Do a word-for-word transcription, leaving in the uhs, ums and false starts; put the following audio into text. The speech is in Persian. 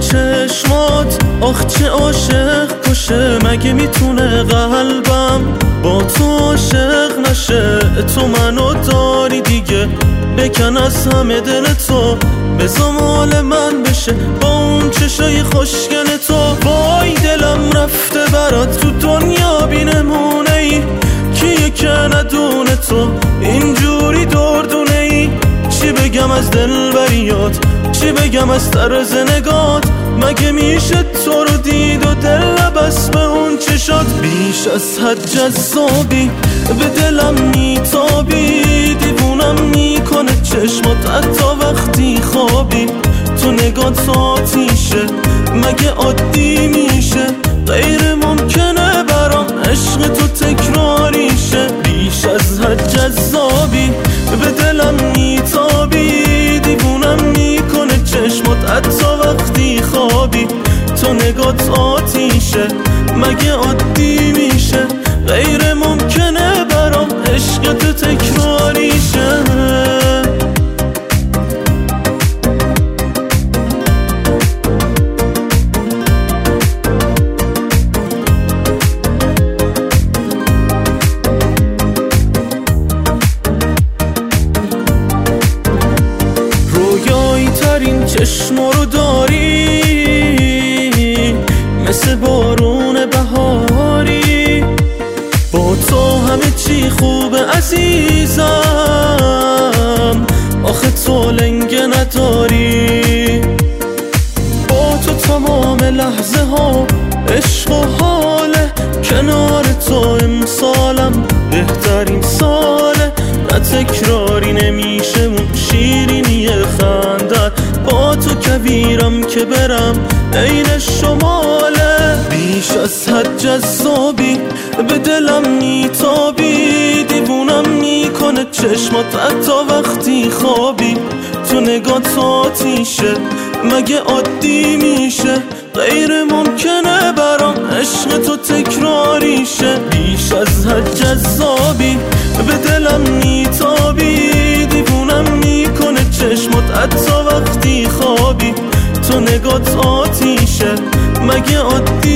چشمات آخ چه عاشق کشه، مگه میتونه قلبم با تو عاشق نشه؟ تو منو داری دیگه، بکن از همه دل تو، بذار مال من بشه با اون چشای خوشگل تو. وای دلم رفته برات تو دنیا بی نمونه ای، کیه که ندونه تو اینجوری دردونه ای؟ چی بگم از دلبریات، چی بگم از طرز نگات، مگه میشه تو رو دید و دل بس به اون چشات؟ بیش از حد جذابی به دلم میتابی، دیوونم میکنه چشمات حتی وقتی خوابی. تو نگات آتیشه مگه عادی میشه؟ غیر ممکنه برام عشق تو تکراریشه. بیش از حد جذابی به دلم میتابی، دیوونم میکنه چشمات حتی وقتی خوابی. تو نگات آتیشه مگه عادی میشه؟ غیر ممکنه برام عشق تو تکراریشه. ترین چشما رو داری، مثل بارون بهاری، با تو همه چی خوبه عزیزم، آخه تو لنگه نداری. با تو تمام لحظه ها عشق و حاله، کنار تو امسالم بهترین ساله. نه تکراری نمیشه اون شیرینی خندت، با تو کویرم که برم عین شماله. بیش از حد جذابی به دلم میتابی، دیوونم میکنه چشمات حتی وقتی خوابی. تو نگات آتیشه مگه عادی میشه؟ غیر ممکنه برام عشق تو تکراریشه. بیش از حد جذابی به دلم میتابی، دیوونم میکنه چشمات حتی وقتی خوابی. تو نگات آتیشه مگه عادی